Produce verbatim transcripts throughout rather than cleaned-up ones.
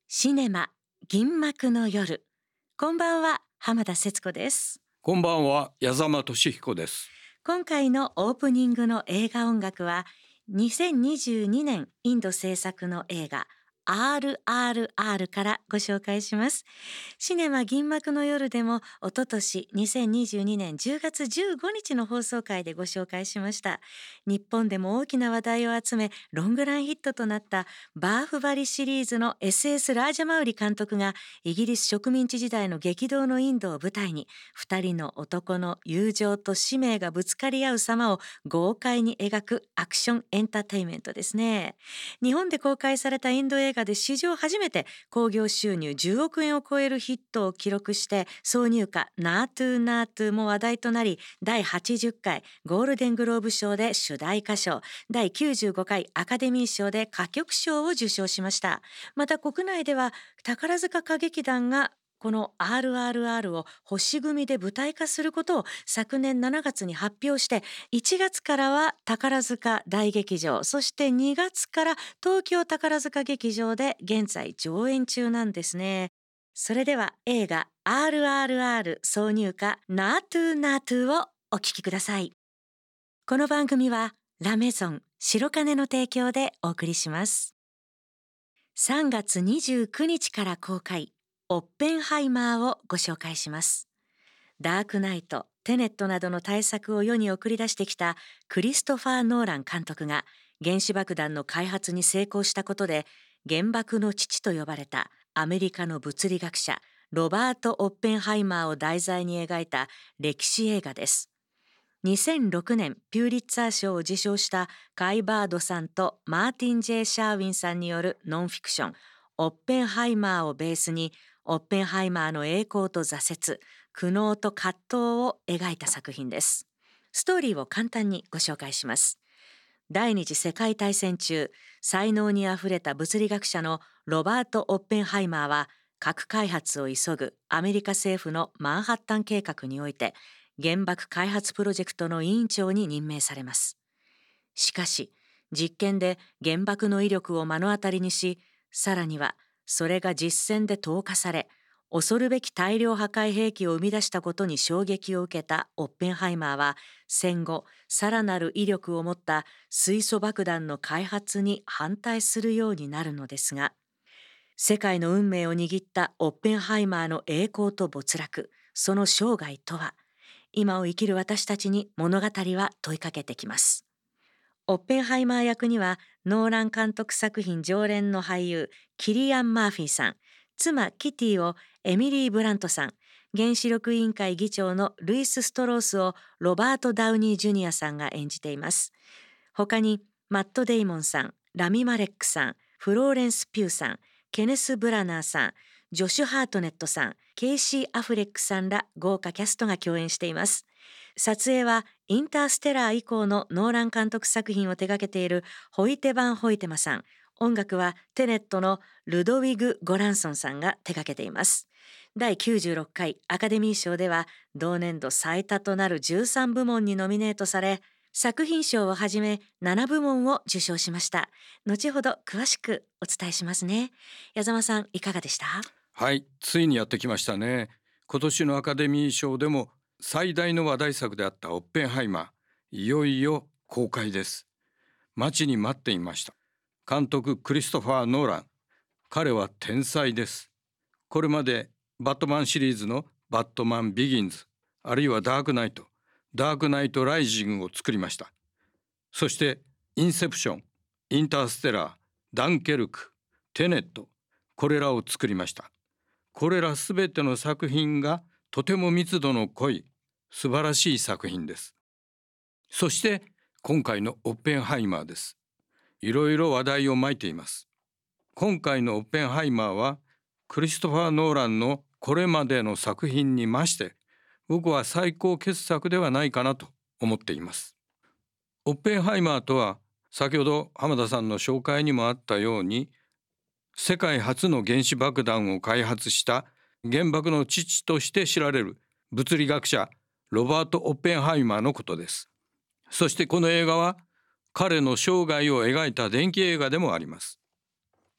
シネマ銀幕の夜。こんばんは、浜田節子です。 こんばんは、矢沢俊彦です。 今回のオープニングの映画音楽はにせんにじゅうにねんインド制作の映画 アールアールアール からご紹介します。シネマ銀幕の夜でもおととしにせんにじゅうにねんじゅうがつじゅうごにちの放送回でご紹介しました。日本でも大きな話題を集めロングランヒットとなったバーフバリシリーズの エスエス ラージャマウリ監督がイギリス植民地時代の激動のインドを舞台に二人の男の友情と使命がぶつかり合う様を豪快に描くアクションエンターテインメントですね。日本で公開されたインド映画で史上初めて興行収入じゅうおくえんを超えるヒットを記録して挿入歌ナートゥーナートゥーも話題となり、だいはちじゅっかいゴールデングローブ賞で主題歌賞、だいきゅうじゅうごかいアカデミー賞で歌曲賞を受賞しました。また国内では宝塚歌劇団がこの アールアールアール を星組で舞台化することを昨年しちがつに発表して、いちがつからは宝塚大劇場、そしてにがつから東京宝塚劇場で現在上演中なんですね。それでは映画 アールアールアール 挿入歌ナートゥーナートゥーをお聴きください。この番組はラメゾン白金の提供でお送りします。さんがつにじゅうくにちから公開、オッペンハイマーをご紹介します。ダークナイト、テネットなどの大作を世に送り出してきたクリストファー・ノーラン監督が原子爆弾の開発に成功したことで原爆の父と呼ばれたアメリカの物理学者ロバート・オッペンハイマーを題材に描いた歴史映画です。にせんろくねんピューリッツァー賞を受賞したカイ・バードさんとマーティン・ジェイ・シャーウィンさんによるノンフィクションオッペンハイマーをベースにオッペンハイマーの栄光と挫折、苦悩と葛藤を描いた作品です。ストーリーを簡単にご紹介します。第二次世界大戦中、才能にあふれた物理学者のロバート・オッペンハイマーは核開発を急ぐアメリカ政府のマンハッタン計画において原爆開発プロジェクトの委員長に任命されます。しかし実験で原爆の威力を目の当たりにし、さらにはそれが実戦で投下され恐るべき大量破壊兵器を生み出したことに衝撃を受けたオッペンハイマーは戦後さらなる威力を持った水素爆弾の開発に反対するようになるのですが、世界の運命を握ったオッペンハイマーの栄光と没落、その生涯とは、今を生きる私たちに物語は問いかけてきます。オッペンハイマー役にはノーラン監督作品常連の俳優キリアン・マーフィーさん、妻キティをエミリー・ブラントさん、原子力委員会議長のルイス・ストロースをロバート・ダウニー・ジュニアさんが演じています。他にマット・デイモンさん、ラミ・マレックさん、フローレンス・ピューさん、ケネス・ブラナーさん、ジョシュ・ハートネットさん、ケイシー・アフレックさんら豪華キャストが共演しています。撮影はインターステラー以降のノーラン監督作品を手掛けているホイテバン・ホイテマさん、音楽はテネットのルドウィグ・ゴランソンさんが手掛けています。だいきゅうじゅうろっかいアカデミー賞では同年度最多となるじゅうさんぶもんにノミネートされ、作品賞をはじめななぶもんを受賞しました。後ほど詳しくお伝えしますね。矢沢さん、いかがでした？ はい、ついにやってきましたね。今年のアカデミー賞でも最大の話題作であったオッペンハイマー、いよいよ公開です。待ちに待っていました。監督クリストファー・ノーラン、彼は天才です。これまでバットマンシリーズのバットマンビギンズ、あるいはダークナイト、ダークナイトライジングを作りました。そしてインセプション、インターステラー、ダンケルク、テネット、これらを作りました。これらすべての作品がとても密度の濃い素晴らしい作品です。そして今回のオッペンハイマーです。いろいろ話題をまいています。今回のオッペンハイマーはクリストファー・ノーランのこれまでの作品に増して僕は最高傑作ではないかなと思っています。オッペンハイマーとは先ほど浜田さんの紹介にもあったように、世界初の原子爆弾を開発した原爆の父として知られる物理学者ロバート・オッペンハイマーのことです。そしてこの映画は彼の生涯を描いた伝記映画でもあります。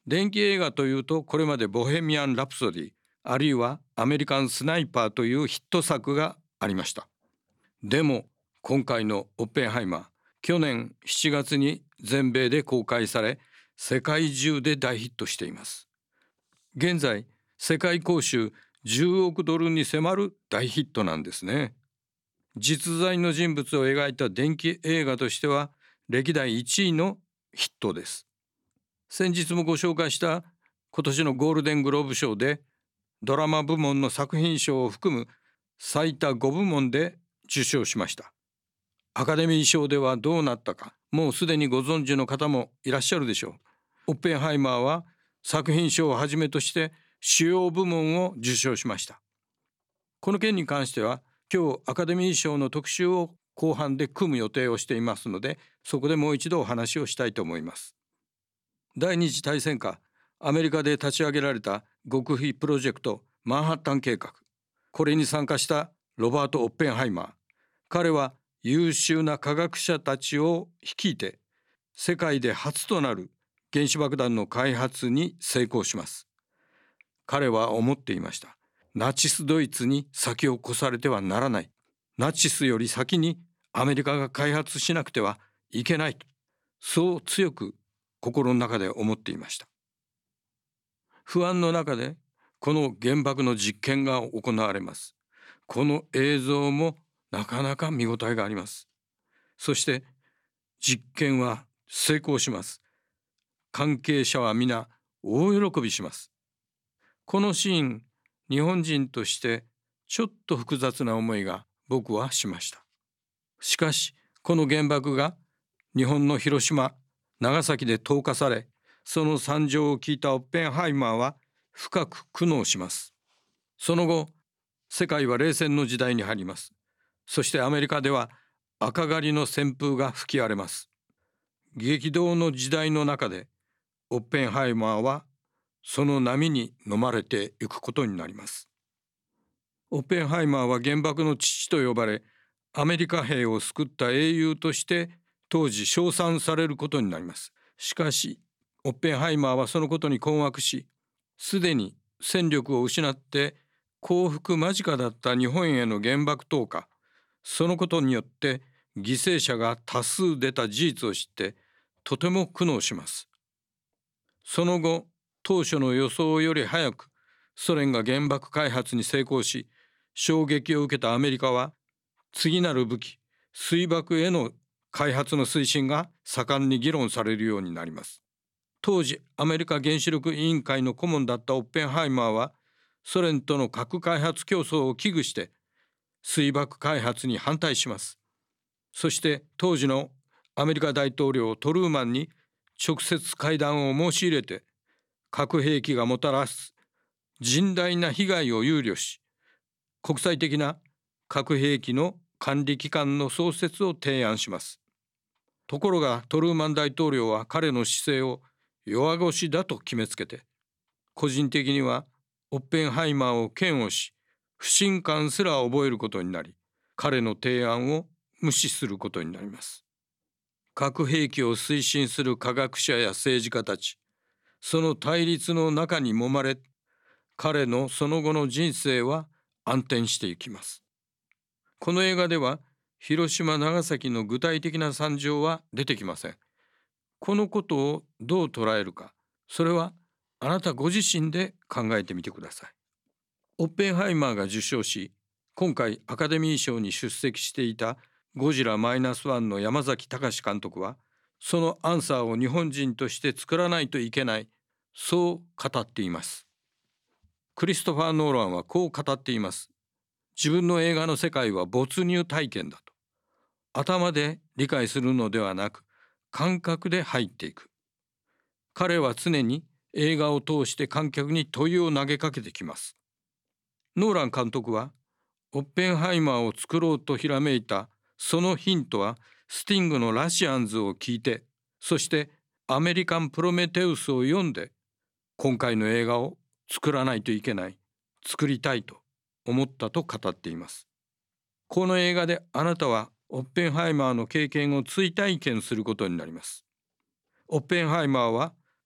電気映画というとこれまでボヘミアン・ラプソディ、あるいはアメリカン・スナイパーというヒット作がありました。でも今回のオッペンハイマー、去年しちがつに全米で公開され世界中で大ヒットしています。現在世界興収じゅうおくドルに迫る大ヒットなんですね。実在の人物を描いた電気映画としては歴代いちいのヒットです。先日もご紹介した今年のゴールデングローブ賞でドラマ部門の作品賞を含む最多ごぶもんで受賞しました。アカデミー賞ではどうなったか、もうすでにご存知の方もいらっしゃるでしょう。オッペンハイマーは作品賞をはじめとして主要部門を受賞しました。この件に関しては今日アカデミー賞の特集を後半で組む予定をしていますので、そこでもう一度お話をしたいと思います。第二次大戦下、アメリカで立ち上げられた極秘プロジェクトマンハッタン計画、これに参加したロバート・オッペンハイマー、彼は優秀な科学者たちを率いて世界で初となる原子爆弾の開発に成功します。彼は思っていました。ナチスドイツに先を越されてはならない。ナチスより先にアメリカが開発しなくてはいけない。そう強く心の中で思っていました。不安の中でこの原爆の実験が行われます。この映像もなかなか見応えがあります。そして実験は成功します。関係者は皆大喜びします。このシーン、日本人としてちょっと複雑な思いが僕はしました。しかしこの原爆が日本の広島、長崎で投下され、その惨状を聞いたオッペンハイマーは深く苦悩します。その後、世界は冷戦の時代に入ります。そしてアメリカでは赤狩りの旋風が吹き荒れます。激動の時代の中でオッペンハイマーはその波に飲まれていくことになります。オッペンハイマーは原爆の父と呼ばれ、アメリカ兵を救った英雄として当時称賛されることになります。しかしオッペンハイマーはそのことに困惑し、すでに戦力を失って降伏間近だった日本への原爆投下、そのことによって犠牲者が多数出た事実を知ってとても苦悩します。その後、当初の予想より早くソ連が原爆開発に成功し、衝撃を受けたアメリカは次なる武器、水爆への開発の推進が盛んに議論されるようになります。当時アメリカ原子力委員会の顧問だったオッペンハイマーはソ連との核開発競争を危惧して水爆開発に反対します。そして当時のアメリカ大統領トルーマンに直接会談を申し入れて、核兵器がもたらす甚大な被害を憂慮し、国際的な核兵器の管理機関の創設を提案します。ところがトルーマン大統領は彼の姿勢を弱腰だと決めつけて、個人的にはオッペンハイマーを嫌悪し、不信感すら覚えることになり、彼の提案を無視することになります。核兵器を推進する科学者や政治家たち、その対立の中に揉まれ、彼のその後の人生は暗転していきます。この映画では広島、長崎の具体的な惨状は出てきません。このことをどう捉えるか、それはあなたご自身で考えてみてください。オッペンハイマーが受賞し、今回アカデミー賞に出席していたゴジラマイナスワンの山崎貴監督は、そのアンサーを日本人として作らないといけない、そう語っています。クリストファー・ノーランはこう語っています。自分の映画の世界は没入体験だと。頭で理解するのではなく、感覚で入っていく。彼は常に映画を通して観客に問いを投げかけてきます。ノーラン監督はオッペンハイマーを作ろうとひらめいたそのヒントはスティングのラシアンズを聞いて、そしてアメリカンプロメテウスを読んで、今回の映画を作らないといけない、作りたいと思ったと語っています。この映画であなたはオッペンハイマーの経験を追体験することになります。オッペンハイマーは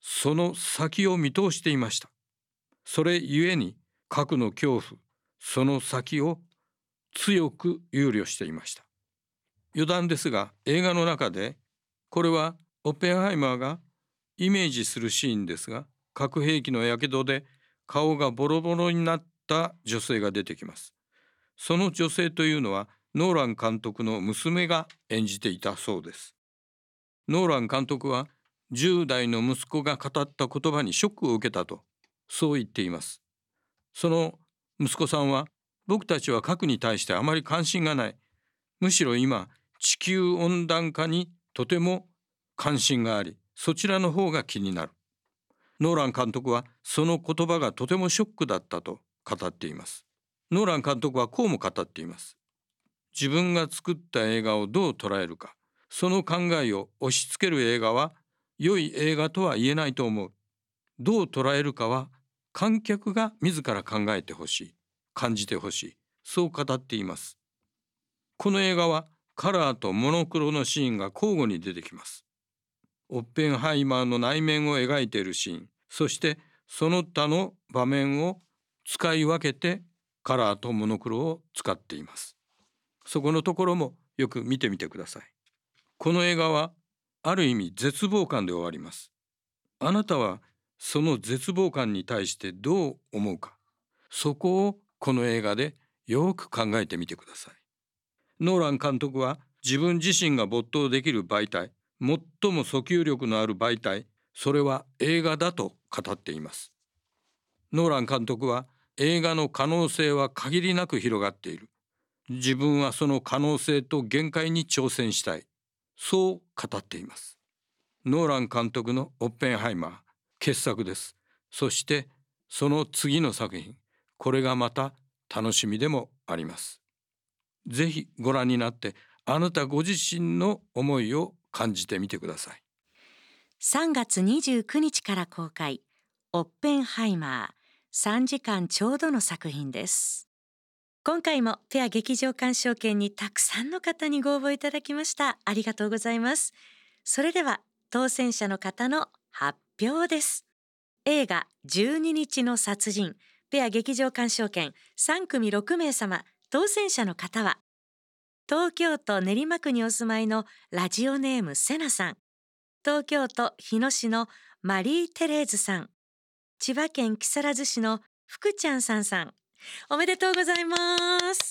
その先を見通していました。それゆえに核の恐怖、その先を強く憂慮していました。余談ですが、映画の中で、これはオッペンハイマーがイメージするシーンですが、核兵器の火傷で顔がボロボロになった女性が出てきます。その女性というのはノーラン監督の娘が演じていたそうです。ノーラン監督はじゅう代の息子が語った言葉にショックを受けたと、そう言っています。その息子さんは、僕たちは核に対してあまり関心がない。むしろ今、地球温暖化にとても関心があり、そちらの方が気になる。ノーラン監督はその言葉がとてもショックだったと語っています。ノーラン監督はこうも語っています。自分が作った映画をどう捉えるか、その考えを押し付ける映画は良い映画とは言えないと思う。どう捉えるかは観客が自ら考えてほしい、感じてほしい、そう語っています。この映画はカラーとモノクロのシーンが交互に出てきます。オッペンハイマーの内面を描いているシーン、そしてその他の場面を使い分けてカラーとモノクロを使っています。そこのところもよく見てみてください。この映画はある意味絶望感で終わります。あなたはその絶望感に対してどう思うか、そこをこの映画でよく考えてみてください。ノーラン監督は自分自身が没頭できる媒体、最も訴求力のある媒体、それは映画だと語っています。ノーラン監督は映画の可能性は限りなく広がっている。自分はその可能性と限界に挑戦したい。そう語っています。ノーラン監督のオッペンハイマー、傑作です。そしてその次の作品、これがまた楽しみでもあります。ぜひご覧になって、あなたご自身の思いを感じてみてください。 さんがつにじゅうくにちから公開、オッペンハイマー、さんじかんちょうどの作品です。今回もペア劇場鑑賞券にたくさんの方にご応募いただきました。ありがとうございます。それでは当選者の方の発表です。映画じゅうににちの殺人、ペア劇場鑑賞券さんくみろくめいさま、当選者の方は、東京都練馬区にお住まいのラジオネームセナさん、東京都日野市のマリー・テレーズさん、千葉県木更津市の福ちゃんさんさん、おめでとうございます。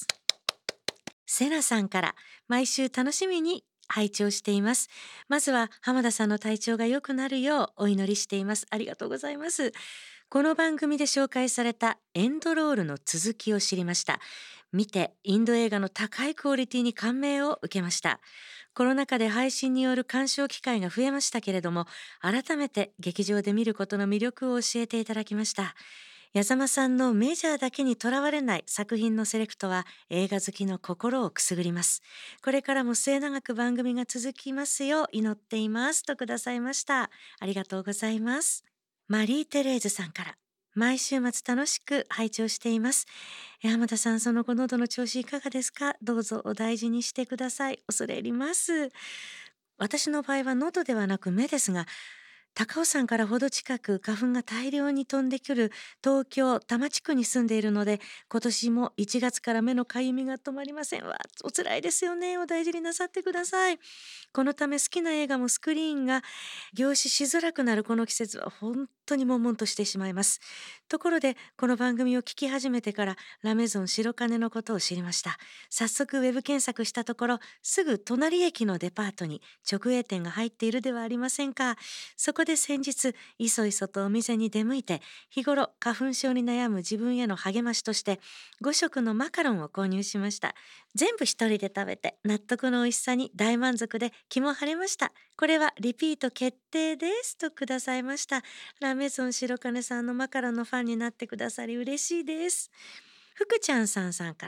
セナさんから、毎週楽しみに拝聴しています。まずは浜田さんの体調が良くなるようお祈りしています。ありがとうございます。この番組で紹介されたエンドロールの続きを知りました。見てインド映画の高いクオリティに感銘を受けました。コロナ禍で配信による鑑賞機会が増えましたけれども、改めて劇場で見ることの魅力を教えていただきました。矢沢さんのメジャーだけにとらわれない作品のセレクトは映画好きの心をくすぐります。これからも末永く番組が続きますよう祈っていますとくださいました。ありがとうございます。マリー・テレーズさんから、毎週末楽しく拝聴しています。浜田さん、その後喉の調子いかがですか？どうぞお大事にしてください。恐れ入ります。私の場合は喉ではなく目ですが、高尾山からほど近く花粉が大量に飛んでくる東京多摩地区に住んでいるので、今年もいちがつから目のかゆみが止まりませんわ。お辛いですよね。お大事になさってください。このため好きな映画もスクリーンが凝視しづらくなるこの季節は本当に悶々としてしまいます。ところでこの番組を聞き始めてからラメゾン白金のことを知りました。早速ウェブ検索したところ、すぐ隣駅のデパートに直営店が入っているではありませんか。そこで先日いそいそとお店に出向いて、日頃花粉症に悩む自分への励ましとしてごしょくのマカロンを購入しました。全部一人で食べて納得の美味しさに大満足で気も晴れました。これはリピート決定ですとくださいました。ラメゾン白金さんのマカロンのファンになってくださり嬉しいです。福ちゃんさんさんから、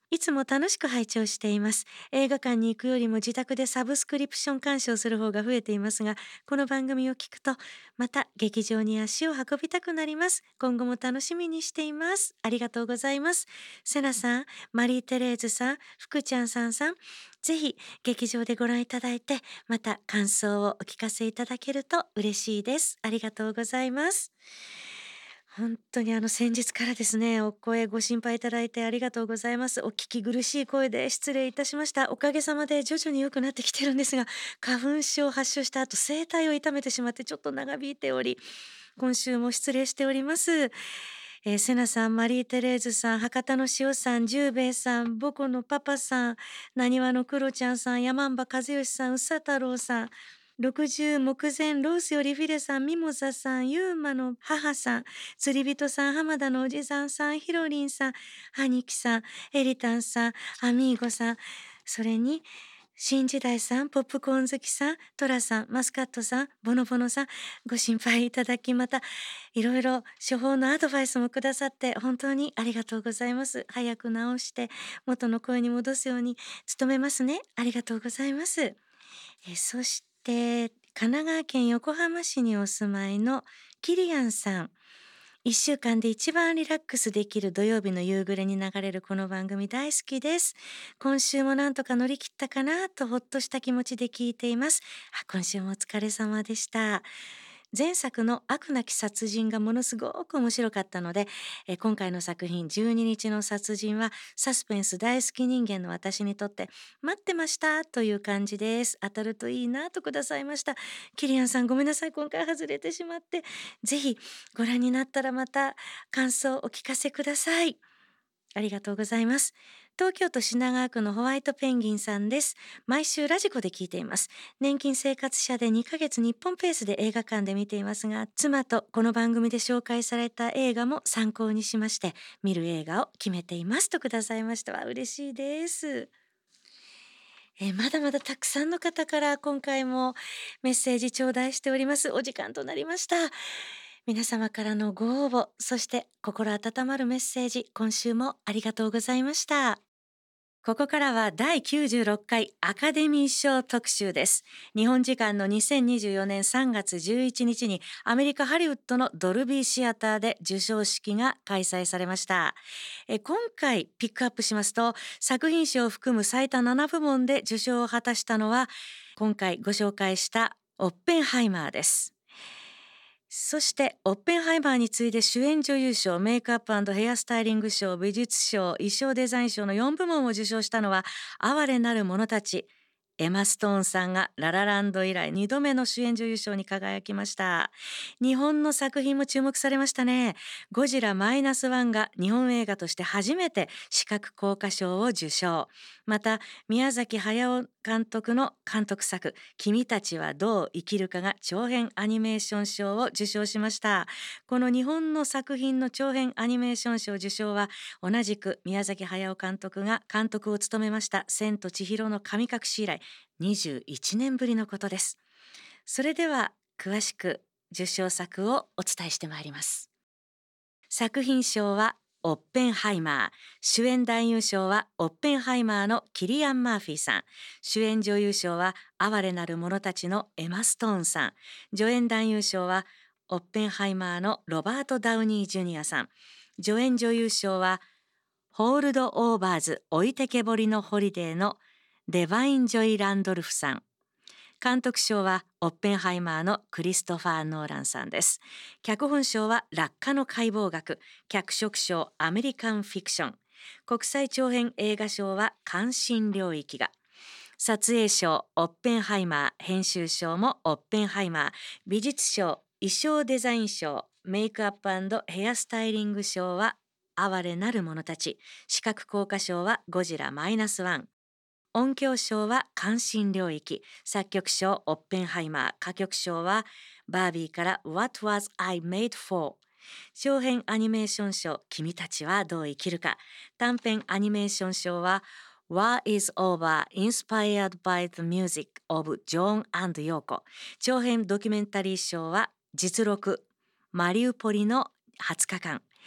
いつも楽しく拝聴しています。映画館に行くよりも自宅でサブスクリプション鑑賞する方が増えていますが、この番組を聞くとまた劇場に足を運びたくなります。今後も楽しみにしています。ありがとうございます。セナさん、マリーテレーズさん、福ちゃんさんさん、ぜひ劇場でご覧いただいて、また感想をお聞かせいただけると嬉しいです。ありがとうございます。本当にあの先日からですね、お声ご心配いただいてありがとうございます。お聞き苦しい声で失礼いたしました。おかげさまで徐々に良くなってきてるんですが、花粉症を発症した後、声帯を痛めてしまってちょっと長引いており、今週も失礼しております。えー、セナさん、マリーテレーズさん、博多の塩さん、十兵衛さん、ボコのパパさん、なにわのクロちゃんさん、山んば和義さん、うさ太郎さん、ろくじゅう目前ロースよりフィレさん、ミモザさん、ユーマの母さん、釣り人さん、浜田のおじさんさん、ヒロリンさん、ハニキさん、エリタンさん、アミーゴさん、それに新時代さん、ポップコーン好きさん、トラさん、マスカットさん、ボノボノさん、ご心配いただき、またいろいろ処方のアドバイスもくださって本当にありがとうございます。早く治して元の声に戻すように努めますね。ありがとうございます。えそして神奈川県横浜市にお住まいのキリアンさん、いっしゅうかんで一番リラックスできる土曜日の夕暮れに流れるこの番組大好きです。今週もなんとか乗り切ったかなとほっとした気持ちで聞いています。あ、今週もお疲れ様でした。前作の悪なき殺人がものすごく面白かったので、え今回の作品じゅうににちの殺人はサスペンス大好き人間の私にとって待ってましたという感じです。当たるといいなとくださいました。キリアンさん、ごめんなさい、今回外れてしまって。ぜひご覧になったらまた感想をお聞かせください。ありがとうございます。東京都品川区のホワイトペンギンさんです。毎週ラジコで聞いています。年金生活者でにかげつ日本ペースで映画館で見ていますが、妻とこの番組で紹介された映画も参考にしまして、見る映画を決めていますとくださいました。わ、嬉しいです。えーまだまだたくさんの方から今回もメッセージ頂戴しております。お時間となりました。皆様からのご応募、そして心温まるメッセージ、今週もありがとうございました。ここからはだいきゅうじゅうろっかいアカデミー賞特集です。日本時間のにせんにじゅうよねんさんがつじゅういちにちにアメリカハリウッドのドルビーシアターで授賞式が開催されました。え今回ピックアップしますと、作品賞を含む最多ななぶもんで受賞を果たしたのは、今回ご紹介したオッペンハイマーです。そしてオッペンハイマーに次いで主演女優賞、メイクアップ&ヘアスタイリング賞、美術賞、衣装デザイン賞のよんぶもんを受賞したのは哀れなる者たち。エマ・ストーンさんがララランド以来にどめの主演女優賞に輝きました。日本の作品も注目されましたね。ゴジラマイナスワンが日本映画として初めて視覚効果賞を受賞。また宮崎駿監督の監督作君たちはどう生きるかが長編アニメーション賞を受賞しました。この日本の作品の長編アニメーション賞受賞は同じく宮崎駿監督が監督を務めました千と千尋の神隠し以来にじゅういちねんぶりのことです。それでは詳しく受賞作をお伝えしてまいります。作品賞はオッペンハイマー、主演男優賞はオッペンハイマーのキリアン・マーフィーさん、主演女優賞は哀れなる者たちのエマ・ストーンさん、助演男優賞はオッペンハイマーのロバート・ダウニー・ジュニアさん、助演女優賞はホールド・オーバーズ置いてけぼりのホリデーのデバイン・ジョイ・ランドルフさん、監督賞はオッペンハイマーのクリストファー・ノーランさんです。脚本賞は落下の解剖学、脚色賞アメリカンフィクション、国際長編映画賞は関心領域が、撮影賞オッペンハイマー、編集賞もオッペンハイマー、美術賞衣装デザイン賞、メイクアップ&ヘアスタイリング賞は哀れなる者たち、視覚効果賞はゴジラマイナスワン、音響賞は関心領域、作曲賞オッペンハイマー、歌曲賞はバービーから What Was I Made For、長編アニメーション賞君たちはどう生きるか、短編アニメーション賞は War is Over Inspired by the Music of John and Yoko、長編ドキュメンタリー賞は実録マリウポリのはつかかん、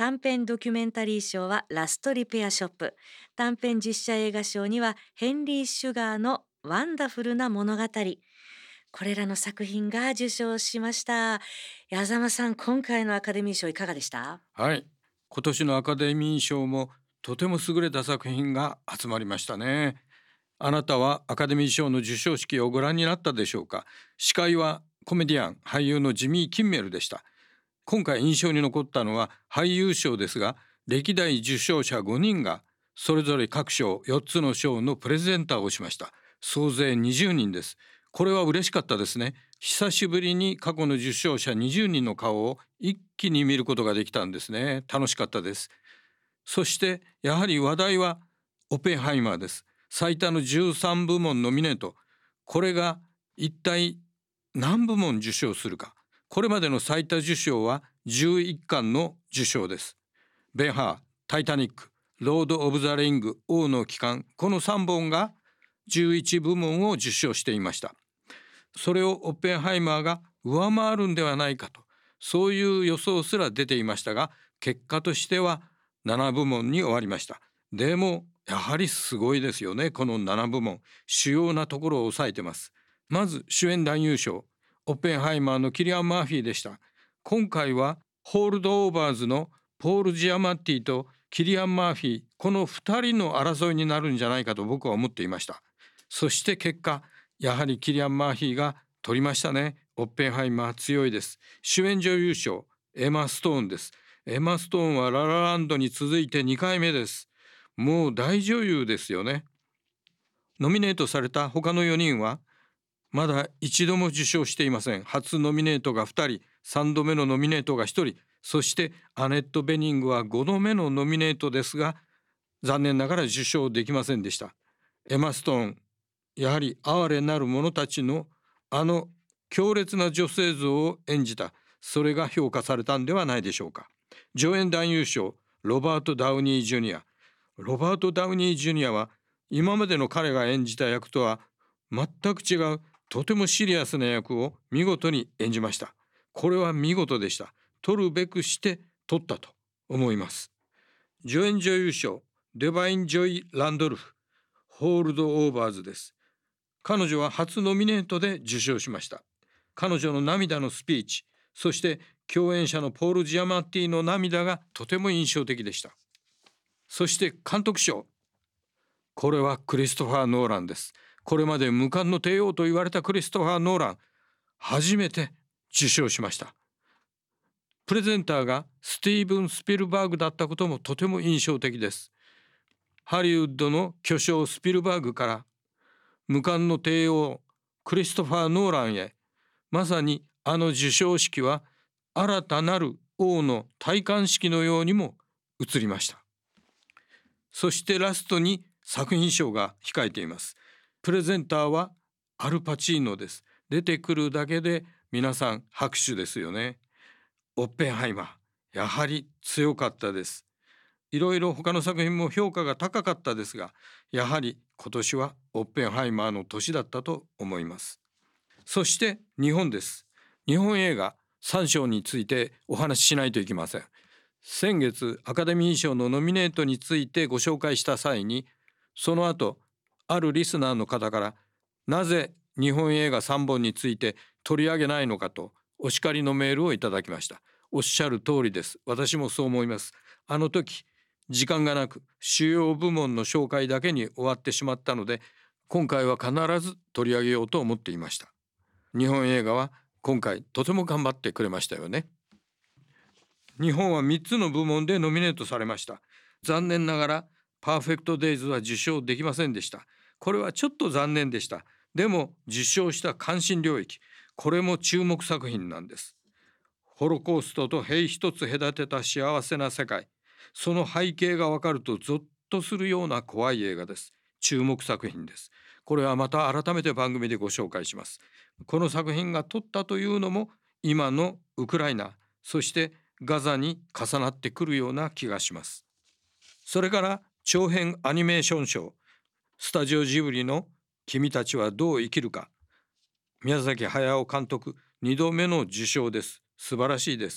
短編ドキュメンタリー賞はラストリペアショップ、短編実写映画賞にはヘンリー・シュガーのワンダフルな物語、これらの作品が受賞しました。矢沢さん、今回のアカデミー賞いかがでした？ はい、今年のアカデミー賞もとても優れた作品が集まりましたね。あなたはアカデミー賞の授賞式をご覧になったでしょうか？司会はコメディアン俳優のジミー・キンメルでした。今回印象に残ったのは俳優賞ですが、歴代受賞者ごにんがそれぞれ各賞よっつの賞のプレゼンターをしました。総勢にじゅうにんです。これは嬉しかったですね。久しぶりに過去の受賞者にじゅうにんの顔を一気に見ることができたんですね。楽しかったです。そしてやはり話題はオッペンハイマーです。最多のじゅうさんぶもんノミネート。これが一体何部門受賞するか。これまでの最多受賞はじゅういっかんの受賞です。ベンハー、タイタニック、ロード・オブ・ザ・リング、王の帰還、このさんぼんがじゅういちぶもんを受賞していました。それをオッペンハイマーが上回るんではないかと、そういう予想すら出ていましたが、結果としてはななぶもんに終わりました。でもやはりすごいですよね。このななぶもん、主要なところを抑えてます。まず主演男優賞、オッペンハイマーのキリアン・マーフィーでした。今回はホールド・オーバーズのポール・ジアマッティとキリアン・マーフィー、このふたりの争いになるんじゃないかと僕は思っていました。そして結果、やはりキリアン・マーフィーが取りましたね。オッペンハイマー強いです。主演女優賞、エマ・ストーンです。エマ・ストーンはララランドに続いてにかいめです。もう大女優ですよね。ノミネートされた他のよにんはまだ一度も受賞していません。初ノミネートがふたり、さんどめのノミネートがひとり、そしてアネット・ベニングはごどめのノミネートですが、残念ながら受賞できませんでした。エマ・ストーン、やはり哀れなる者たちのあの強烈な女性像を演じた、それが評価されたんではないでしょうか。助演男優賞、ロバート・ダウニー・ジュニア。ロバート・ダウニー・ジュニアは今までの彼が演じた役とは全く違う、とてもシリアスな役を見事に演じました。これは見事でした。取るべくして取ったと思います。助演女優賞、デバイン・ジョイ・ランドルフ、ホールド・オーバーズです。彼女は初ノミネートで受賞しました。彼女の涙のスピーチ、そして共演者のポール・ジアマッティの涙がとても印象的でした。そして監督賞、これはクリストファー・ノーランです。これまで無冠の帝王と言われたクリストファー・ノーラン、初めて受賞しました。プレゼンターがスティーブン・スピルバーグだったこともとても印象的です。ハリウッドの巨匠スピルバーグから無冠の帝王クリストファー・ノーランへ、まさにあの授賞式は新たなる王の戴冠式のようにも映りました。そしてラストに作品賞が控えています。プレゼンターはアルパチーノです。出てくるだけで皆さん拍手ですよね。オッペンハイマー、やはり強かったです。いろいろ他の作品も評価が高かったですが、やはり今年はオッペンハイマーの年だったと思います。そして日本です。日本映画さんしょうについてお話ししないといけません。先月アカデミー賞のノミネートについてご紹介した際に、その後あるリスナーの方からなぜ日本映画さんぼんについて取り上げないのかとお叱りのメールをいただきました。おっしゃる通りです。私もそう思います。あの時時間がなく主要部門の紹介だけに終わってしまったので、今回は必ず取り上げようと思っていました。日本映画は今回とても頑張ってくれましたよね。日本はみっつの部門でノミネートされました。残念ながらパーフェクトデイズは受賞できませんでした。これはちょっと残念でした。でも受賞した関心領域、これも注目作品なんです。ホロコーストと塀一つ隔てた幸せな世界、その背景がわかるとゾッとするような怖い映画です。注目作品です。これはまた改めて番組でご紹介します。この作品が撮ったというのも今のウクライナ、そしてガザに重なってくるような気がします。それから長編アニメーション賞、スタジオジブリの君たちはどう生きるか、宮崎駿監督にどめの受賞です。素晴らしいです。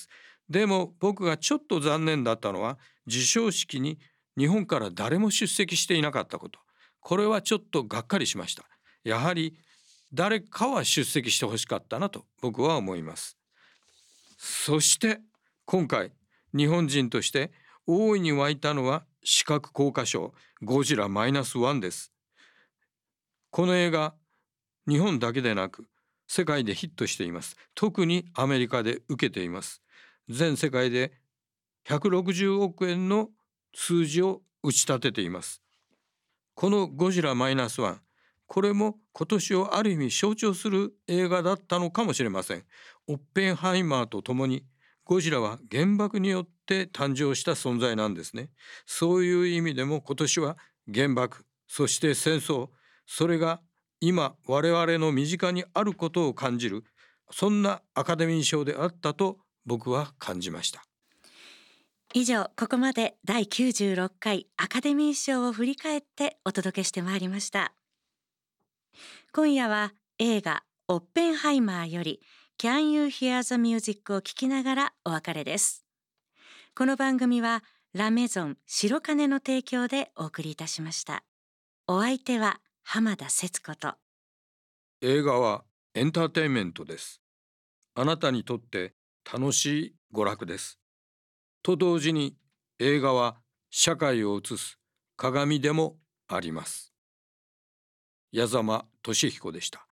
でも僕がちょっと残念だったのは、授賞式に日本から誰も出席していなかったこと。これはちょっとがっかりしました。やはり誰かは出席してほしかったなと僕は思います。そして今回日本人として大いに沸いたのは視覚効果賞ゴジラマイナスワンです。この映画、日本だけでなく世界でヒットしています。特にアメリカで受けています。全世界でひゃくろくじゅうおくえんの数字を打ち立てています。このゴジラマイナスワン、これも今年をある意味象徴する映画だったのかもしれません。オッペンハイマーとともにゴジラは原爆によって誕生した存在なんですね。そういう意味でも今年は原爆、そして戦争、それが今我々の身近にあることを感じる、そんなアカデミー賞であったと僕は感じました。 以上、ここまでだいきゅうじゅうろっかいアカデミー賞を振り返ってお届けしてまいりました。今夜は映画オッペンハイマーより Can You Hear the Music を聴きながらお別れです。この番組はラメゾン白金の提供でお送りいたしました。お相手は浜田節子と。 映画はエンターテインメントです。あなたにとって楽しい娯楽です。と同時に映画は社会を映す鏡でもあります。矢沢俊彦でした。